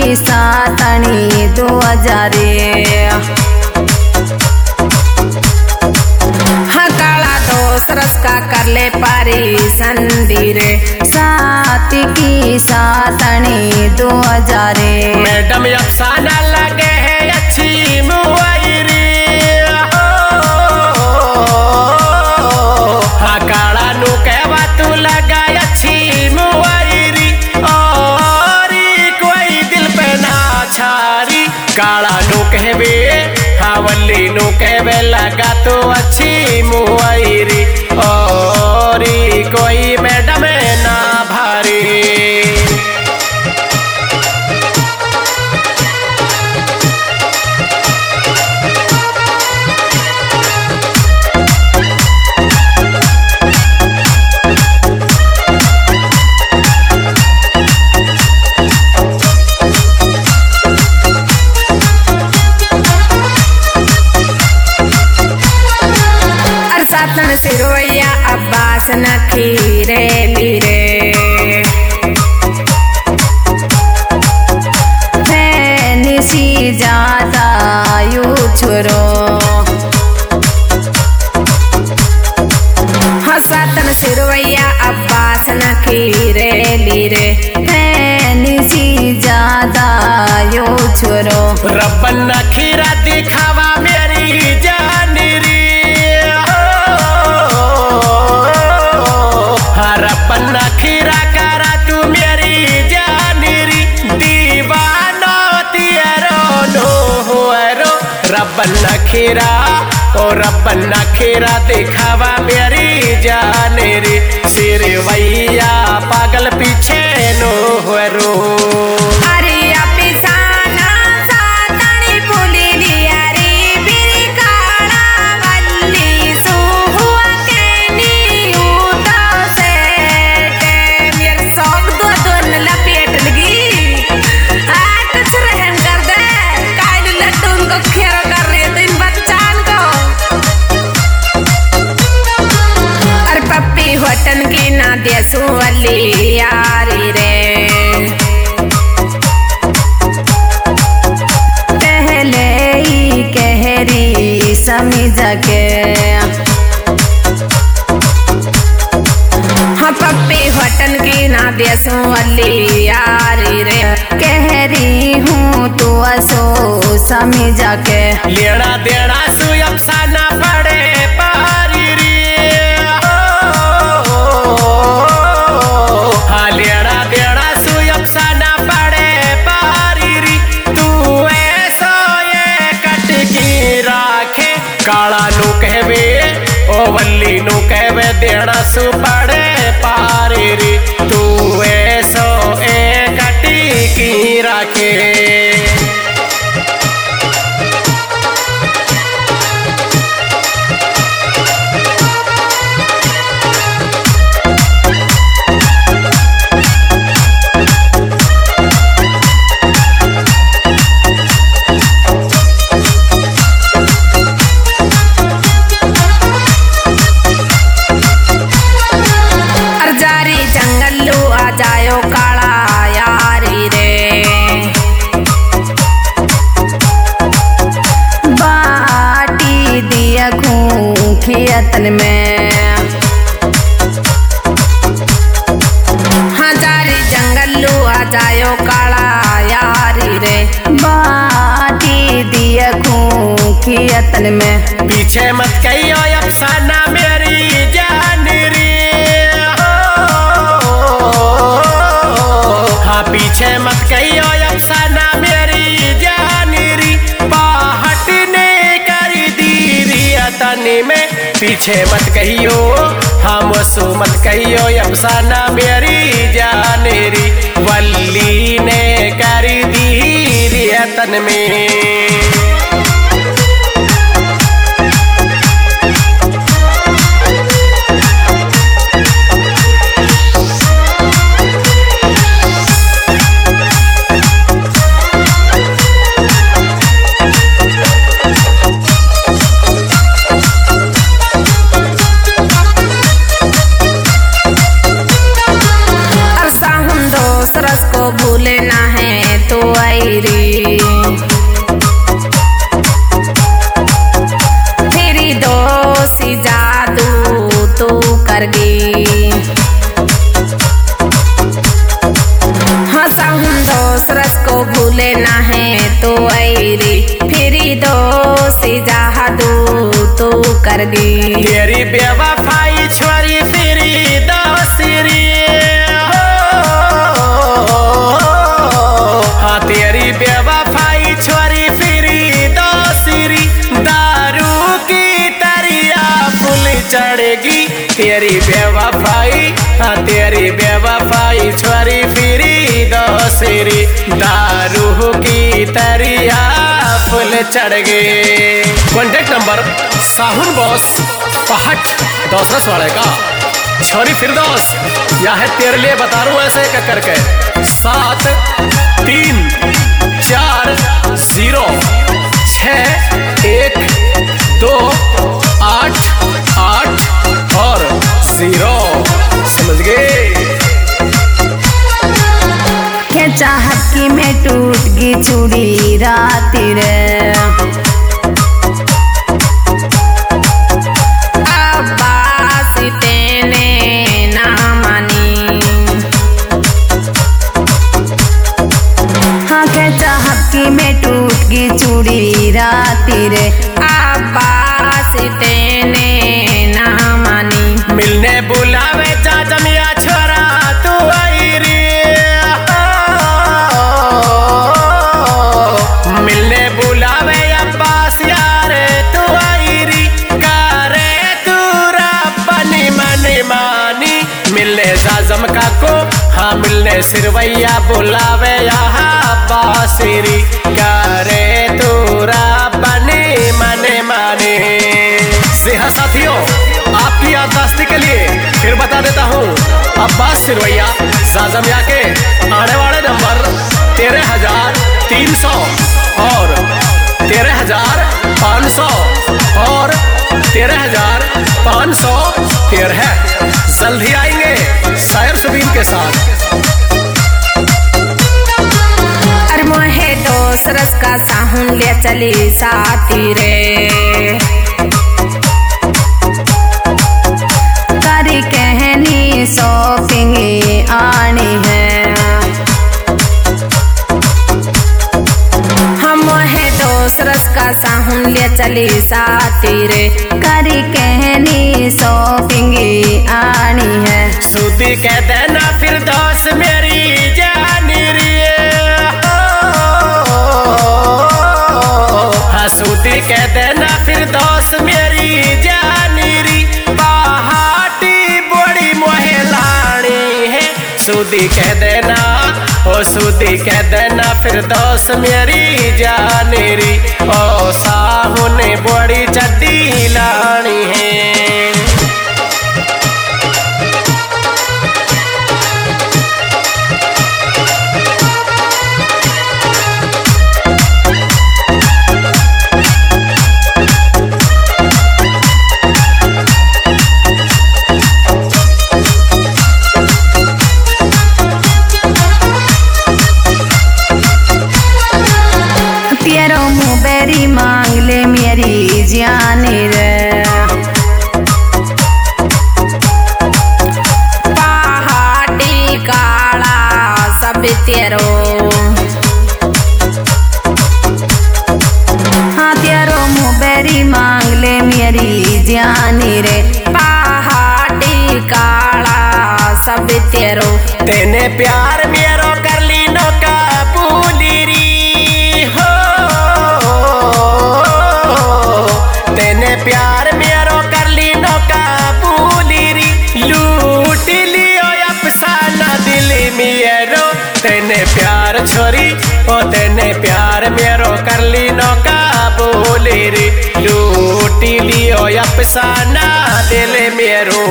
सातणी 2000 काला दोस्त रस का कर ले पारी संदीरे सात की सातणी 2000 मैडम अफसाना लगे है अच्छी मुआयरी हाँ काला नु कहवा तू लगा अच्छी मुआयरी और कोई दिल पे ना छारी काला नु कहवे वल्ली नु कहवे लगा तो अच्छी मुआयरी और कोई मैडम ना भारी सिरोया अब्बास नखीरे लीरे निशी ज्यादा यू छोरो हसतन सिरोया अब्बास नखीरे लीरे निशी ज्यादा यू छोरो रब्बन नखीरा दिखावा मेरी जानी री रब्बन नखीरा करा तू मेरी जानिरी दीवानो तियरो नो हुरो रब्बन नखीरा ओ रब्बन नखीरा दिखावा मेरी जानिरी सिर वैया पागल पीछे नो हुरो वतन की ना देसु वाली यारी रे पहले ही कहरी समझ के हाँ पप्पी वतन की ना देसु वाली यारी रे कहरी हूँ तू असो समझ के लेना देना सु अफसाना पड़े पारी लेना देना सु अफसाना पड़े पारी री तू ऐसो ये कटकी राखे काला नु कहवे ओ वल्ली नु कहवे देना सु पड़े पारी री तू ऐसो ये कटकी राखे खियतन में हजारी जंगलू आ जायो काला यारी रे बाटी दिया खियतन में पीछे मत कहियो अफसाना मेरी जान री हाँ पीछे मत कहियो अफसाना मेरी जान री बाहट ने कर दी रियतन में पीछे मत कहियो हम सो मत कहियो अफसाना मेरी जानेरी वल्ली ने कर दी रियतन में भूले ना है तो आई दोसरस को भूले ना है तो ऐरी फिरी दोषी जादू तू कर दी। तेरी बेवफाई छोरी फिरी दोसरी हाँ तेरी बेवफाई छोरी फिरी दोसरी दारू की तरिया फुल चढ़ेगी तेरी बेवफाई हाँ तेरी बेवफाई छोरी फिरी दोसरी दारू की तरिया फुल चढ़ गए। कॉन्टेक्ट नंबर साहुन बॉस पहट दोसरस वाले का छोरी फिरदौस या है तेरे लिए बता रहा हूँ ऐसे करके 7 3 4 0 6 1 2 8 8 और 0 समझ गए। क्या चाहत की मैं टूट गई चूड़ी राती रे अब्बास तेने ना मानी। हाँ क्या चाहत की मैं टूट गई चूड़ी राती रे अब्बास तेने ना मानी। मिलने बुलावे चाचा मिया छोरा तू आई रे मिलने बुलावे अब्बास यार तू आई री करे तू रब्बनी मनी मानी मिलने जाजम का को हाँ मिलने सिरवैया बुलावे यहाँ अब्बास री करे तू रब्बनी मनी मानी। जी हाँ साथियों आपकी याददाश्ती के लिए फिर बता देता हूँ अब्बास सिरवैया जाजमिया के आने वाले नंबर 13,300 और 13,500 और 13,513 जल्द ही आएंगे शायर सबीन के साथ। अरे मोहे दोसरस का साहुन ले चली साथी रे करी कहनी शॉपिंग आनी है। हम मोहे दोसरस का साहुन ले चली साथी रे करी कहनी शॉपिंग आनी है। सूती कह देना फिर दोस्त मेरी जानी री हाँ सूती कह देना फिर दोस्त मेरी जानी री पहाटी बड़ी मोहलानी है सूदी कह देना ओ सूदी कह देना फिर दोस्त मेरी जानी री ओ साहुने बड़ी चड्डी लानी है। बेरी मांग ले मेरी जानी रे पहाड़ी काला सब तेरो हाँ तेरो मुबेरी मांग ले मेरी जानी रे पहाड़ी काला सब तेरो तेने प्यार मेरो कर ली नो काबूली री तेने प्यार मेरो कर ली नो काबूली री लूट लियो अफसाना दिल मेरो तेने प्यार छोरी ओ तेने प्यार मेरो कर ली नो काबूली री लूट लियो अफसाना दिल मेरो।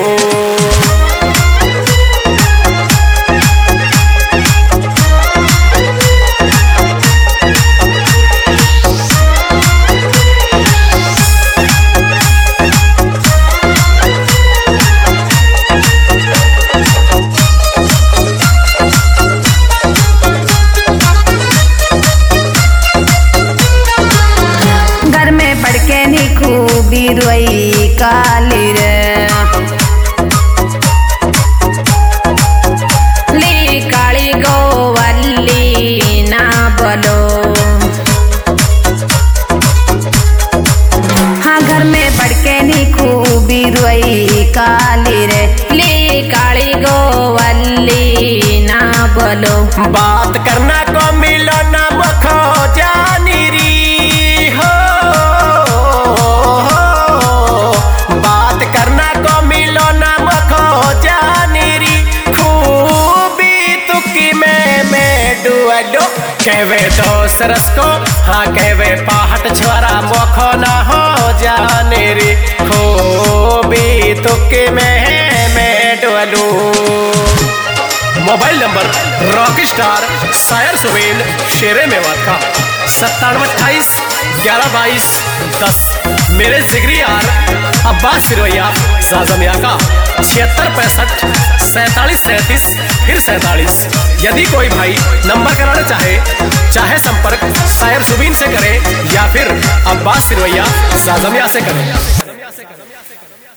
खूबी रोई काली रे ली काली गोवल्ली काली रे ली काली गोवल्ली ना बोलो। बात करना को मिलो ना मखो जानी री हो, बात करना को मिलो ना मखो जानी री। खूबी तुकी में डुअलो कहवे दोस्त रस को, हाँ कहवे पाहट छोरा मोखो ना हो जाने रे। खूबी तुकी में डुअलो। मोबाइल नंबर रॉकी स्टार सायर सुबेन शेरे मेवात का 9728112210। मेरे जिगरी यार अब्बास सिरवैया साजमिया का 76654737 फिर 47। यदि कोई भाई नंबर कराना चाहे संपर्क सायर सुबीन से करे या फिर अब्बास सिरवैया साजमिया से करे।